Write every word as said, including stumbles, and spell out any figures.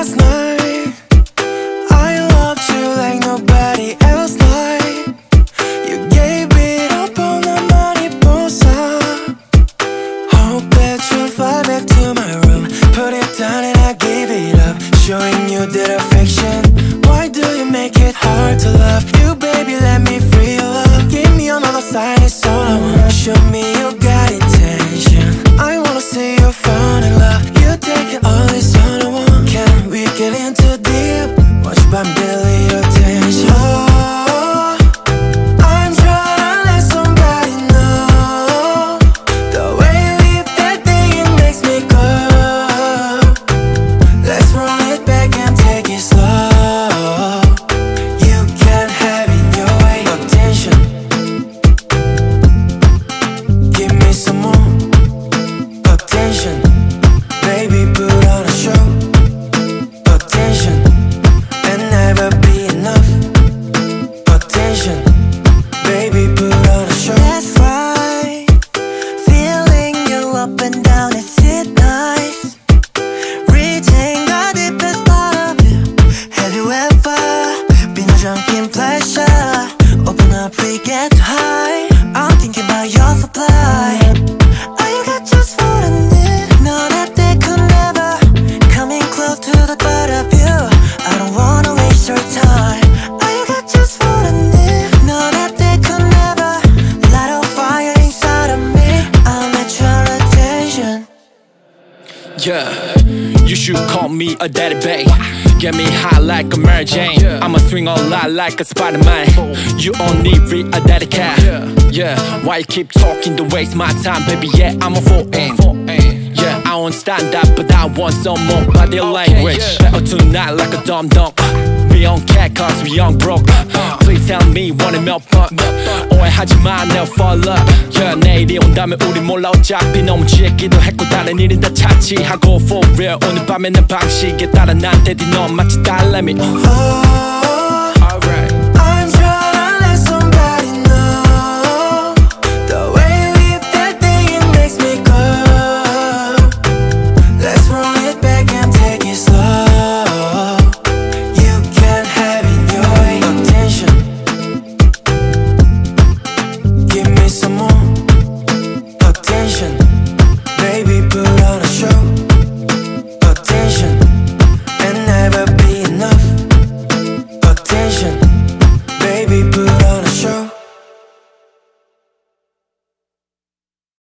last night. I loved you like nobody else like. You gave it up on the mariposa. Hope that you'll fly back to my room. Put it down and I gave it up, showing you that affection. Why do you make it hard to love? You baby, let me free your love. Give me another sign, it's all I want. Show me you got intention. I wanna see you fall in love. You take it all, it's all I want. Can we get into deep? Watch my belly attention. Oh, I'm trying to let somebody know. The way you hit that thing, it makes me go. Let's run it back and take it slow. You can't have it your way. Attention. Give me some more attention. Baby, put on a show. Attention. And never be enough. Attention. Baby, put on a show. That's right. Feeling you up and down, is it nice? Reaching the deepest part of you. Have you ever been a drunk in pleasure? Open up, we get high. I'm thinking about your supply. Oh, you got just what I need. No, that they could never coming close to the thought of you. I don't wanna waste your time. Oh, you got just what I need. No, that they could never light a fire inside of me. I'm at your attention. Yeah, you should call me a daddy babe. Get me high like a Mary Jane. I'ma swing a lot like a Spider-Man. You only read a daddy cat. Yeah, why you keep talking to waste my time, baby? Yeah, I'm a foreign. Yeah, I won't stand up, but I want some more body language. Better tonight like a dumb dumb. We on cat cause we on broke. Please tell me 원해 몇 번. 오해하지마 never fall up. Yeah, 내일이 온다면 우리 몰라 어차피 너무 취했기도 했고 다른 일은 다 차치하고 for real 오늘 밤에는 방식에 따라 난 대디 넌 마치 딸내미. Alright. I'm trying to let somebody know. The way you hit that thing, it makes me go. Let's run it back and take it slow. You can't have it your way. Attention. Give me some more attention.